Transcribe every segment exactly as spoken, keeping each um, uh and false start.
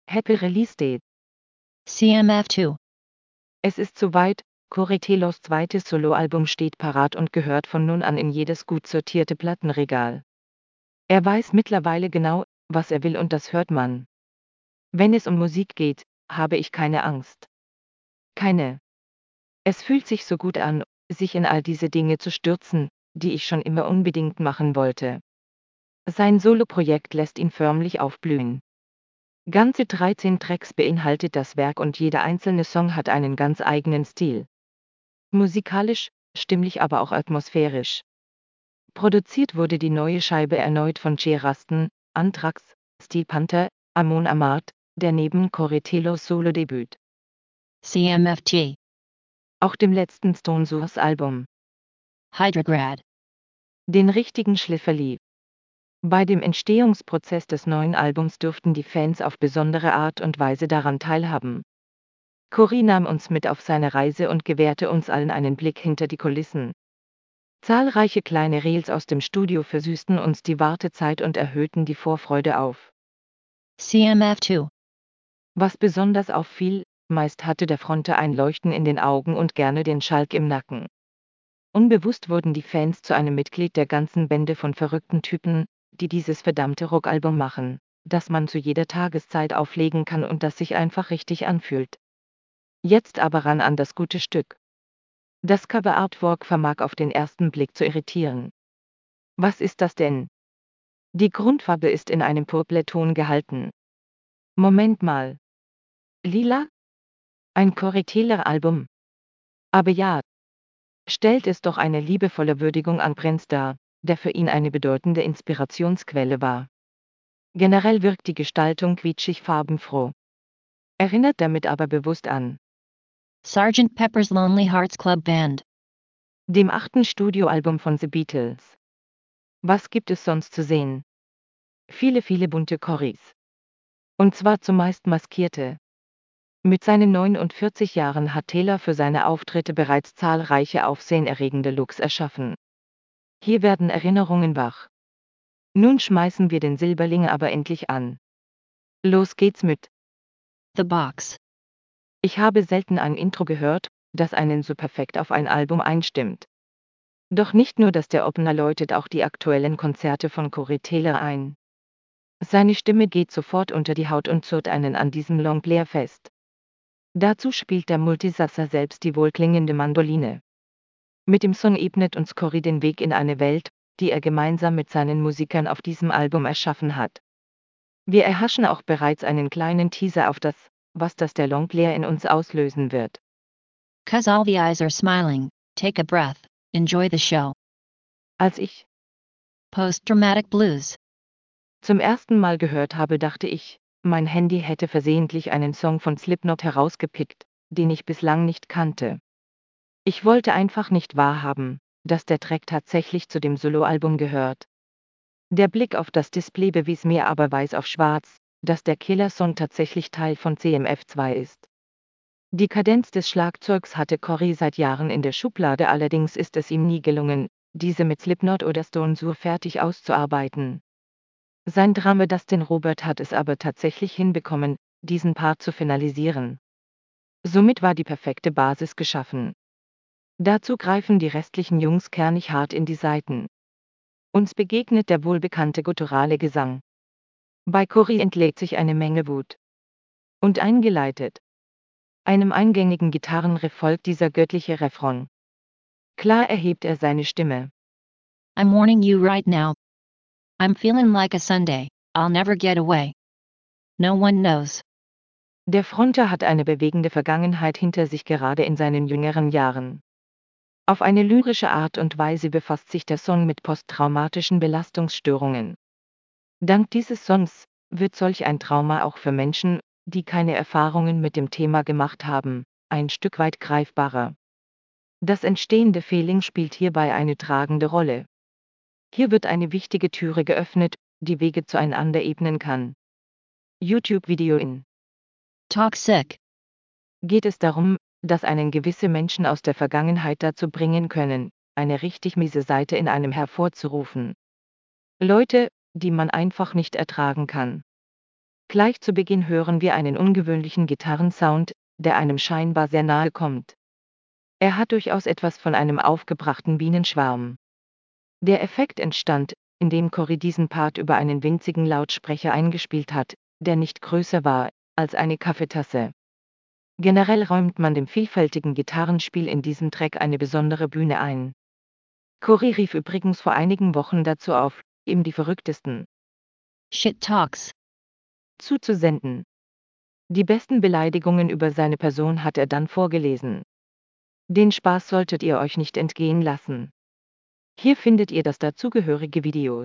Happy Release Date. C M F two. Es ist soweit, Corey Taylors zweites Soloalbum steht parat und gehört von nun an in jedes gut sortierte Plattenregal. Er weiß mittlerweile genau, was er will und das hört man. Wenn es um Musik geht, habe ich keine Angst. Keine. Es fühlt sich so gut an, sich in all diese Dinge zu stürzen, die ich schon immer unbedingt machen wollte. Sein Soloprojekt lässt ihn förmlich aufblühen. Ganze dreizehn Tracks beinhaltet das Werk und jeder einzelne Song hat einen ganz eigenen Stil. Musikalisch, stimmlich aber auch atmosphärisch. Produziert wurde die neue Scheibe erneut von Jay Ruston, Anthrax, Steel Panther, Amon Amarth, der neben Corey Taylors Solo-Debüt. C M F G. Auch dem letzten Stone Source Album. Hydrograd. Den richtigen Schliff verlieh. Bei dem Entstehungsprozess des neuen Albums durften die Fans auf besondere Art und Weise daran teilhaben. Corey nahm uns mit auf seine Reise und gewährte uns allen einen Blick hinter die Kulissen. Zahlreiche kleine Reels aus dem Studio versüßten uns die Wartezeit und erhöhten die Vorfreude auf. C M F two. Was besonders auffiel, meist hatte der Fronter ein Leuchten in den Augen und gerne den Schalk im Nacken. Unbewusst wurden die Fans zu einem Mitglied der ganzen Bände von verrückten Typen, die dieses verdammte Rockalbum machen, das man zu jeder Tageszeit auflegen kann und das sich einfach richtig anfühlt. Jetzt aber ran an das gute Stück. Das Cover-Artwork vermag auf den ersten Blick zu irritieren. Was ist das denn? Die Grundfarbe ist in einem Purpleton gehalten. Moment mal. Lila? Ein Corey Taylor-Album. Aber ja. Stellt es doch eine liebevolle Würdigung an Prince dar, der für ihn eine bedeutende Inspirationsquelle war. Generell wirkt die Gestaltung quietschig farbenfroh. Erinnert damit aber bewusst an Sergeant Pepper's Lonely Hearts Club Band. dem achten Studioalbum von The Beatles. Was gibt es sonst zu sehen? Viele, viele bunte Corys. Und zwar zumeist maskierte. Mit seinen neunundvierzig Jahren hat Taylor für seine Auftritte bereits zahlreiche aufsehenerregende Looks erschaffen. Hier werden Erinnerungen wach. Nun schmeißen wir den Silberling aber endlich an. Los geht's mit The Box. Ich habe selten ein Intro gehört, das einen so perfekt auf ein Album einstimmt. Doch nicht nur das der Opener läutet auch die aktuellen Konzerte von Corey Taylor ein. Seine Stimme geht sofort unter die Haut und zurrt einen an diesem Longplayer fest. Dazu spielt der Multisasser selbst die wohlklingende Mandoline. Mit dem Song ebnet uns Corey den Weg in eine Welt, die er gemeinsam mit seinen Musikern auf diesem Album erschaffen hat. Wir erhaschen auch bereits einen kleinen Teaser auf das, was das der Longplayer in uns auslösen wird. Cause all the eyes are smiling, take a breath, enjoy the show. Als ich Post-Dramatic Blues. zum ersten Mal gehört habe, dachte ich, mein Handy hätte versehentlich einen Song von Slipknot herausgepickt, den ich bislang nicht kannte. Ich wollte einfach nicht wahrhaben, dass der Track tatsächlich zu dem Soloalbum gehört. Der Blick auf das Display bewies mir aber weiß auf schwarz, dass der Killer-Song tatsächlich Teil von C M F zwei ist. Die Kadenz des Schlagzeugs hatte Corey seit Jahren in der Schublade, allerdings ist es ihm nie gelungen, diese mit Slipknot oder Stone Sour fertig auszuarbeiten. Sein Drummer Dustin Robert hat es aber tatsächlich hinbekommen, diesen Part zu finalisieren. Somit war die perfekte Basis geschaffen. Dazu greifen die restlichen Jungs kernig hart in die Saiten. Uns begegnet der wohlbekannte gutturale Gesang. Bei Corey entlädt sich eine Menge Wut. Und eingeleitet. Einem eingängigen Gitarrenriff folgt dieser göttliche Refrain. Klar erhebt er seine Stimme. I'm warning you right now. I'm feeling like a Sunday, I'll never get away. No one knows. Der Fronter hat eine bewegende Vergangenheit hinter sich, gerade in seinen jüngeren Jahren. Auf eine lyrische Art und Weise befasst sich der Song mit posttraumatischen Belastungsstörungen. Dank dieses Songs wird solch ein Trauma auch für Menschen, die keine Erfahrungen mit dem Thema gemacht haben, ein Stück weit greifbarer. Das entstehende Feeling spielt hierbei eine tragende Rolle. Hier wird eine wichtige Türe geöffnet, die Wege zueinander ebnen kann. YouTube-Video in Toxic. Geht es darum, dass einen gewisse Menschen aus der Vergangenheit dazu bringen können, eine richtig miese Seite in einem hervorzurufen. Leute, die man einfach nicht ertragen kann. Gleich zu Beginn hören wir einen ungewöhnlichen Gitarrensound, der einem scheinbar sehr nahe kommt. Er hat durchaus etwas von einem aufgebrachten Bienenschwarm. Der Effekt entstand, indem Cory diesen Part über einen winzigen Lautsprecher eingespielt hat, der nicht größer war als eine Kaffeetasse. Generell räumt man dem vielfältigen Gitarrenspiel in diesem Track eine besondere Bühne ein. Cory rief übrigens vor einigen Wochen dazu auf, ihm die verrücktesten Shit talks zuzusenden. Die besten Beleidigungen über seine Person hat er dann vorgelesen. Den Spaß solltet ihr euch nicht entgehen lassen. Hier findet ihr das dazugehörige Video.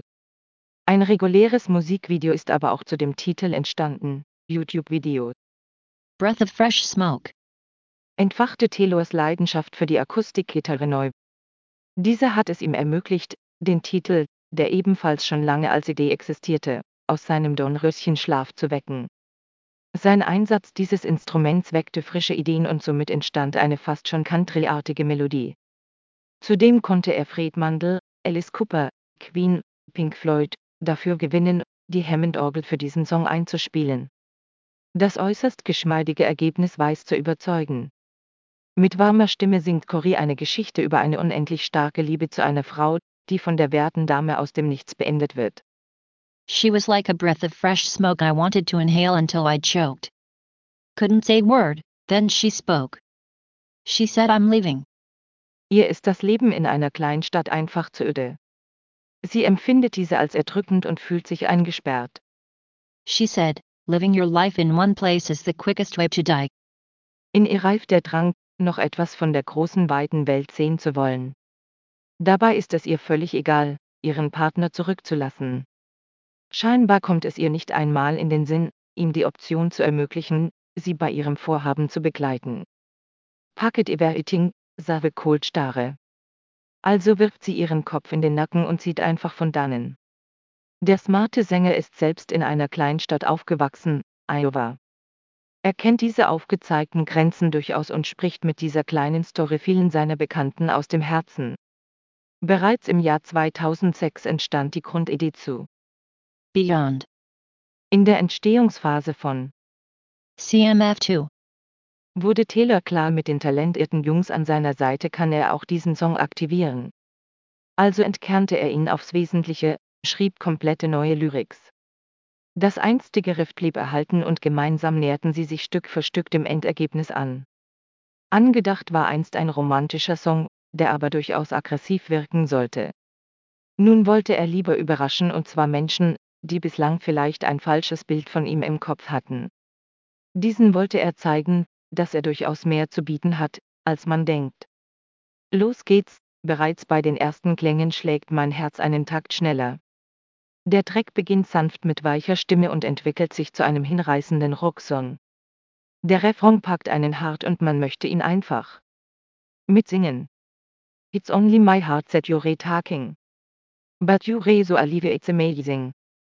Ein reguläres Musikvideo ist aber auch zu dem Titel entstanden, YouTube-Video. Breath of fresh smoke. Entfachte Taylors Leidenschaft für die Akustikgitarre neu. Diese hat es ihm ermöglicht, den Titel, der ebenfalls schon lange als Idee existierte, aus seinem Dornröschenschlaf zu wecken. Sein Einsatz dieses Instruments weckte frische Ideen und somit entstand eine fast schon countryartige Melodie. Zudem konnte er Fred Mandel, Alice Cooper, Queen, Pink Floyd dafür gewinnen, die Hammond-Orgel für diesen Song einzuspielen. Das äußerst geschmeidige Ergebnis weiß zu überzeugen. Mit warmer Stimme singt Cory eine Geschichte über eine unendlich starke Liebe zu einer Frau, die von der werten Dame aus dem Nichts beendet wird. She was like a breath of fresh smoke I wanted to inhale until I choked. Couldn't say a word, then she spoke. She said I'm leaving. Ihr ist das Leben in einer Kleinstadt einfach zu öde. Sie empfindet diese als erdrückend und fühlt sich eingesperrt. She said, living your life in one place is the quickest way to die. In ihr reift der Drang, noch etwas von der großen weiten Welt sehen zu wollen. Dabei ist es ihr völlig egal, ihren Partner zurückzulassen. Scheinbar kommt es ihr nicht einmal in den Sinn, ihm die Option zu ermöglichen, sie bei ihrem Vorhaben zu begleiten. Packet everything, sage Cold starre. Also wirft sie ihren Kopf in den Nacken und zieht einfach von dannen. Der smarte Sänger ist selbst in einer Kleinstadt aufgewachsen, Iowa. Er kennt diese aufgezeigten Grenzen durchaus und spricht mit dieser kleinen Story vielen seiner Bekannten aus dem Herzen. Bereits im Jahr zweitausendsechs entstand die Grundidee zu Beyond. In der Entstehungsphase von C M F zwei. Wurde Taylor klar, mit den talentierten Jungs an seiner Seite kann er auch diesen Song aktivieren. Also entkernte er ihn aufs Wesentliche, schrieb komplette neue Lyrics. Das einstige Riff blieb erhalten und gemeinsam näherten sie sich Stück für Stück dem Endergebnis an. Angedacht war einst ein romantischer Song, der aber durchaus aggressiv wirken sollte. Nun wollte er lieber überraschen, und zwar Menschen, die bislang vielleicht ein falsches Bild von ihm im Kopf hatten. Diesen wollte er zeigen, dass er durchaus mehr zu bieten hat, als man denkt. Los geht's, bereits bei den ersten Klängen schlägt mein Herz einen Takt schneller. Der Track beginnt sanft mit weicher Stimme und entwickelt sich zu einem hinreißenden Rocksong. Der Refrain packt einen hart und man möchte ihn einfach mitsingen. It's only my heart that you're talking. But you're so alive, it's amazing.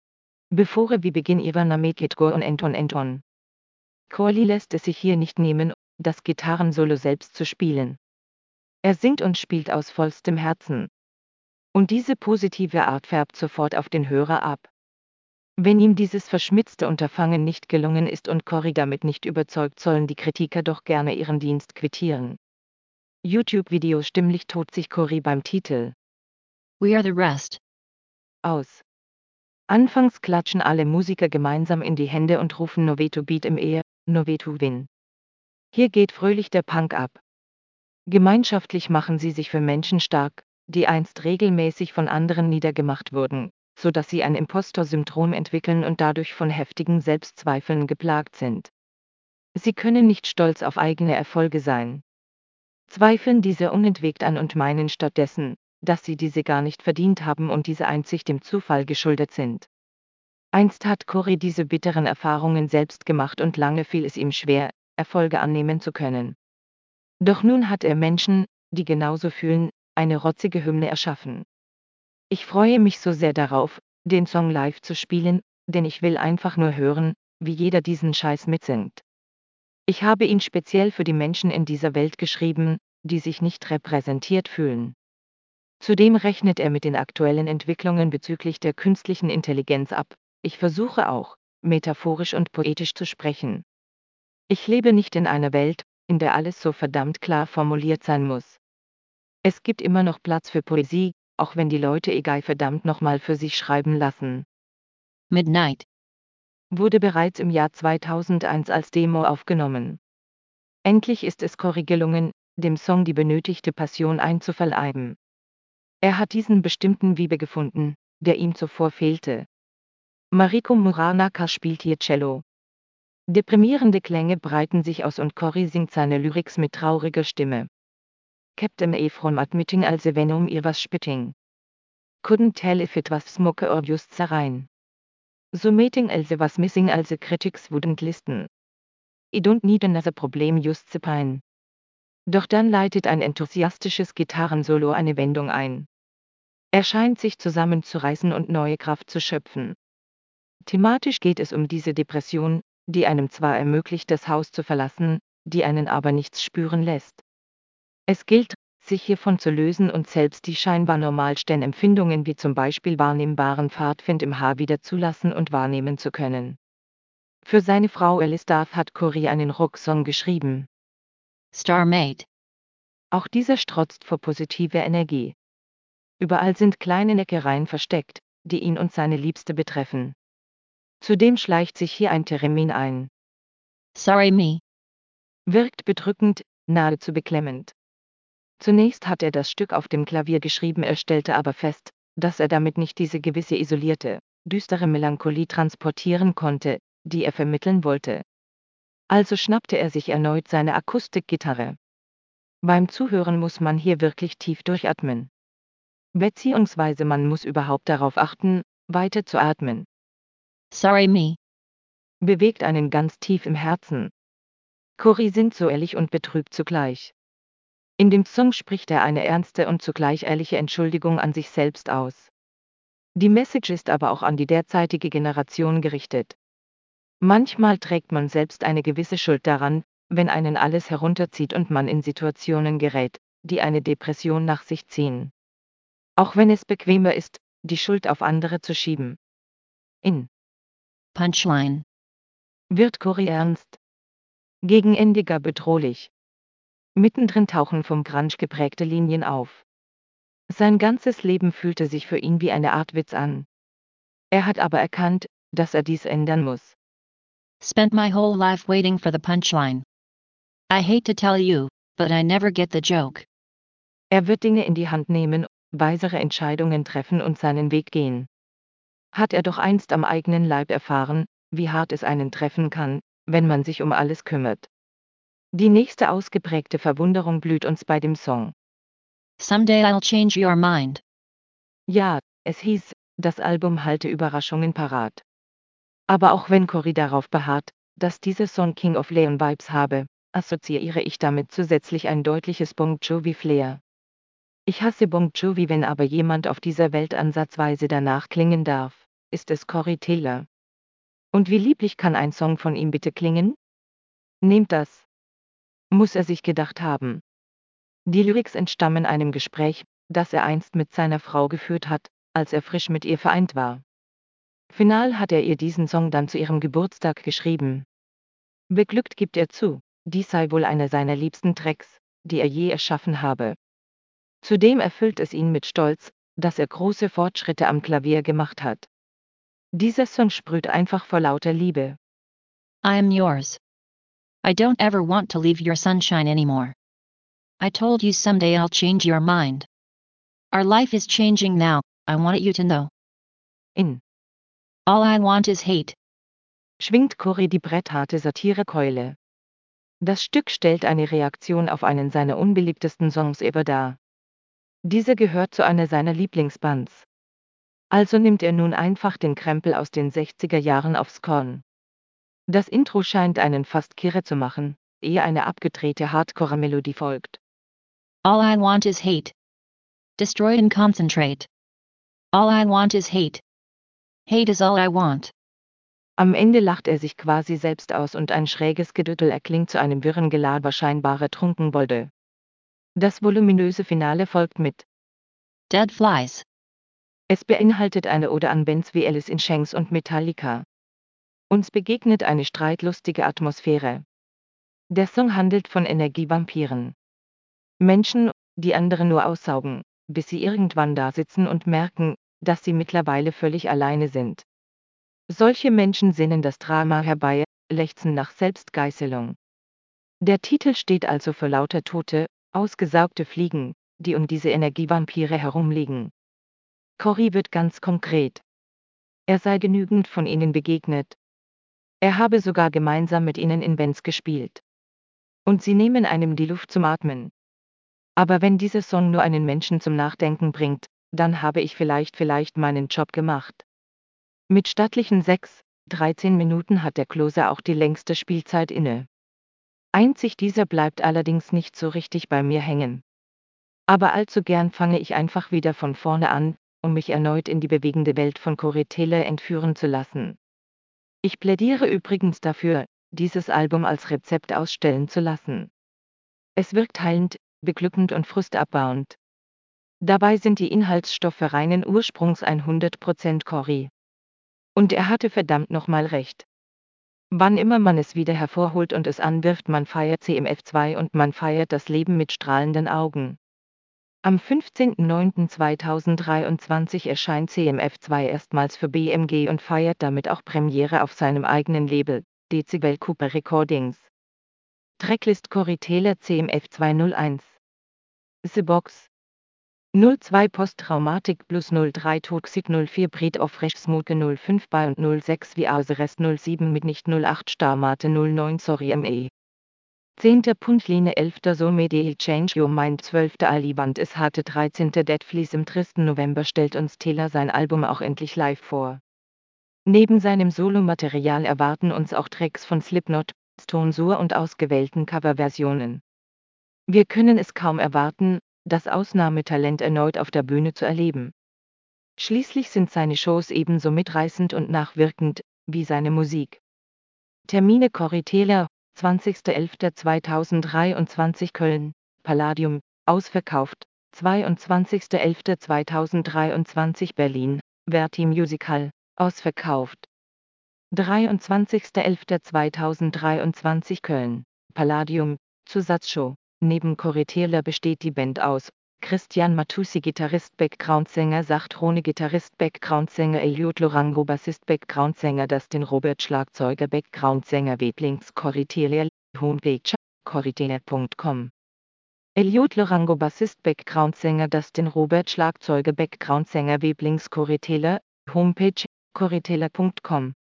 Bevor wir beginnen, Ivana make it go on and on and on. Cory lässt es sich hier nicht nehmen, das Gitarrensolo selbst zu spielen. Er singt und spielt aus vollstem Herzen. Und diese positive Art färbt sofort auf den Hörer ab. Wenn ihm dieses verschmitzte Unterfangen nicht gelungen ist und Cory damit nicht überzeugt, sollen die Kritiker doch gerne ihren Dienst quittieren. YouTube-Video stimmlich tobt sich Cory beim Titel We Are the Rest aus. Anfangs klatschen alle Musiker gemeinsam in die Hände und rufen No way to beat im Air, no way to win. Hier geht fröhlich der Punk ab. Gemeinschaftlich machen sie sich für Menschen stark, die einst regelmäßig von anderen niedergemacht wurden, so dass sie ein Impostor-Syndrom entwickeln und dadurch von heftigen Selbstzweifeln geplagt sind. Sie können nicht stolz auf eigene Erfolge sein. Zweifeln diese unentwegt an und meinen stattdessen, dass sie diese gar nicht verdient haben und diese einzig dem Zufall geschuldet sind. Einst hat Cory diese bitteren Erfahrungen selbst gemacht und lange fiel es ihm schwer, Erfolge annehmen zu können. Doch nun hat er Menschen, die genauso fühlen, eine rotzige Hymne erschaffen. Ich freue mich so sehr darauf, den Song live zu spielen, denn ich will einfach nur hören, wie jeder diesen Scheiß mitsingt. Ich habe ihn speziell für die Menschen in dieser Welt geschrieben, die sich nicht repräsentiert fühlen. Zudem rechnet er mit den aktuellen Entwicklungen bezüglich der künstlichen Intelligenz ab. Ich versuche auch, metaphorisch und poetisch zu sprechen. Ich lebe nicht in einer Welt, in der alles so verdammt klar formuliert sein muss. Es gibt immer noch Platz für Poesie, auch wenn die Leute egal verdammt nochmal für sich schreiben lassen. Midnight. Wurde bereits im Jahr zweitausendeins als Demo aufgenommen. Endlich ist es Cory gelungen, dem Song die benötigte Passion einzuverleiben. Er hat diesen bestimmten Vibe gefunden, der ihm zuvor fehlte. Mariko Muranaka spielt hier Cello. Deprimierende Klänge breiten sich aus und Cory singt seine Lyrics mit trauriger Stimme. Captain A from admitting also when um ihr was spitting. Couldn't tell if it was smoke or just sarin. So meeting also was missing also critics wouldn't listen. I don't need another problem just the pain. Doch dann leitet ein enthusiastisches Gitarrensolo eine Wendung ein. Er scheint sich zusammenzureißen und neue Kraft zu schöpfen. Thematisch geht es um diese Depression, die einem zwar ermöglicht, das Haus zu verlassen, die einen aber nichts spüren lässt. Es gilt, sich hiervon zu lösen und selbst die scheinbar normalsten Empfindungen wie zum Beispiel wahrnehmbaren Pfadfind im Haar wieder zulassen und wahrnehmen zu können. Für seine Frau Alice Duff hat Cory einen Rocksong geschrieben. Starmate. Auch dieser strotzt vor positiver Energie. Überall sind kleine Neckereien versteckt, die ihn und seine Liebste betreffen. Zudem schleicht sich hier ein Theremin ein. Sorry me. Wirkt bedrückend, nahezu beklemmend. Zunächst hat er das Stück auf dem Klavier geschrieben, er stellte aber fest, dass er damit nicht diese gewisse isolierte, düstere Melancholie transportieren konnte, die er vermitteln wollte. Also schnappte er sich erneut seine Akustikgitarre. Beim Zuhören muss man hier wirklich tief durchatmen. Beziehungsweise man muss überhaupt darauf achten, weiter zu atmen. Sorry me. Bewegt einen ganz tief im Herzen. Cory singt so ehrlich und betrübt zugleich. In dem Song spricht er eine ernste und zugleich ehrliche Entschuldigung an sich selbst aus. Die Message ist aber auch an die derzeitige Generation gerichtet. Manchmal trägt man selbst eine gewisse Schuld daran, wenn einen alles herunterzieht und man in Situationen gerät, die eine Depression nach sich ziehen. Auch wenn es bequemer ist, die Schuld auf andere zu schieben. In Punchline. Wird Cory ernst. Gegen Ende gar bedrohlich. Mittendrin tauchen vom Grunge geprägte Linien auf. Sein ganzes Leben fühlte sich für ihn wie eine Art Witz an. Er hat aber erkannt, dass er dies ändern muss. Spent my whole life waiting for the punchline. I hate to tell you, but I never get the joke. Er wird Dinge in die Hand nehmen, weisere Entscheidungen treffen und seinen Weg gehen. Hat er doch einst am eigenen Leib erfahren, wie hart es einen treffen kann, wenn man sich um alles kümmert. Die nächste ausgeprägte Verwunderung blüht uns bei dem Song. Someday I'll change your mind. Ja, es hieß, das Album halte Überraschungen parat. Aber auch wenn Cory darauf beharrt, dass dieser Song King of Leon Vibes habe, assoziiere ich damit zusätzlich ein deutliches Bon Jovi-Flair. Ich hasse Bon Jovi, wenn aber jemand auf dieser Welt ansatzweise danach klingen darf, ist es Corey Taylor. Und wie lieblich kann ein Song von ihm bitte klingen? Nehmt das. Muss er sich gedacht haben. Die Lyrics entstammen einem Gespräch, das er einst mit seiner Frau geführt hat, als er frisch mit ihr vereint war. Final hat er ihr diesen Song dann zu ihrem Geburtstag geschrieben. Beglückt gibt er zu, dies sei wohl einer seiner liebsten Tracks, die er je erschaffen habe. Zudem erfüllt es ihn mit Stolz, dass er große Fortschritte am Klavier gemacht hat. Dieser Song sprüht einfach vor lauter Liebe. I am yours. I don't ever want to leave your sunshine anymore. I told you someday I'll change your mind. Our life is changing now, I want you to know. In All I want is hate. Schwingt Cory die brettharte Satirekeule. Das Stück stellt eine Reaktion auf einen seiner unbeliebtesten Songs ever dar. Dieser gehört zu einer seiner Lieblingsbands. Also nimmt er nun einfach den Krempel aus den sechziger Jahren aufs Korn. Das Intro scheint einen fast kirre zu machen, ehe eine abgedrehte Hardcore-Melodie folgt. All I want is hate. Destroy and concentrate. All I want is hate. Hate is all I want. Am Ende lacht er sich quasi selbst aus und ein schräges Gedüttel erklingt zu einem wirren Gelaber scheinbarer Trunkenbolde. Das voluminöse Finale folgt mit Dead Flies. Es beinhaltet eine Ode an Bands wie Alice in Chains und Metallica. Uns begegnet eine streitlustige Atmosphäre. Der Song handelt von Energievampiren. Menschen, die andere nur aussaugen, bis sie irgendwann da sitzen und merken, dass sie mittlerweile völlig alleine sind. Solche Menschen sinnen das Drama herbei, lechzen nach Selbstgeißelung. Der Titel steht also für lauter tote, ausgesaugte Fliegen, die um diese Energievampire herumliegen. Cory wird ganz konkret. Er sei genügend von ihnen begegnet. Er habe sogar gemeinsam mit ihnen in Bands gespielt. Und sie nehmen einem die Luft zum Atmen. Aber wenn dieser Song nur einen Menschen zum Nachdenken bringt, dann habe ich vielleicht vielleicht meinen Job gemacht. Mit stattlichen sechs, dreizehn Minuten hat der Closer auch die längste Spielzeit inne. Einzig dieser bleibt allerdings nicht so richtig bei mir hängen. Aber allzu gern fange ich einfach wieder von vorne an, um mich erneut in die bewegende Welt von Corey Taylor entführen zu lassen. Ich plädiere übrigens dafür, dieses Album als Rezept ausstellen zu lassen. Es wirkt heilend, beglückend und frustabbauend. Dabei sind die Inhaltsstoffe reinen Ursprungs hundert Prozent Cory. Und er hatte verdammt nochmal recht. Wann immer man es wieder hervorholt und es anwirft, man feiert C M F zwei und man feiert das Leben mit strahlenden Augen. Am fünfzehnten neunten zweitausenddreiundzwanzig erscheint C M F zwei erstmals für B M G und feiert damit auch Premiere auf seinem eigenen Label, Decibel Cooper Recordings. Tracklist Corey Taylor C M F zweihunderteins. The Box. null zwei Posttraumatic Plus null drei Toxic null vier Breed of Fresh Smoke null fünf bei und null sechs wie Aus Rest null sieben mit nicht null acht Starmate null neun Sorry Me. zehnter Punktline elfter Soulmate Change Your Mind zwölfter Aliband Es hatte dreizehnter Dead Fleece Im tristen November stellt uns Taylor sein Album auch endlich live vor. Neben seinem Solomaterial erwarten uns auch Tracks von Slipknot, Stone Sour und ausgewählten Coverversionen. Wir können es kaum erwarten, das Ausnahmetalent erneut auf der Bühne zu erleben. Schließlich sind seine Shows ebenso mitreißend und nachwirkend wie seine Musik. Termine Corey Taylor, zwanzigster elfter zweitausenddreiundzwanzig Köln, Palladium, ausverkauft, zweiundzwanzigster elfter zweitausenddreiundzwanzig Berlin, Verti Musical, ausverkauft. dreiundzwanzigster elfter zweitausenddreiundzwanzig Köln, Palladium, Zusatzshow. Neben Corey Taylor besteht die Band aus Christian Matussi Gitarrist Backgroundsänger Sachtrone Gitarrist Backgroundsänger Eliot Lorango Bassist Backgroundsänger Dustin Robert Schlagzeuger Backgroundsänger Weblinks Corey Taylor Homepage corey taylor punkt com Eliot Lorango Bassist Backgroundsänger Dustin Robert Schlagzeuger Backgroundsänger Weblinks Corey Taylor Homepage corey taylor punkt com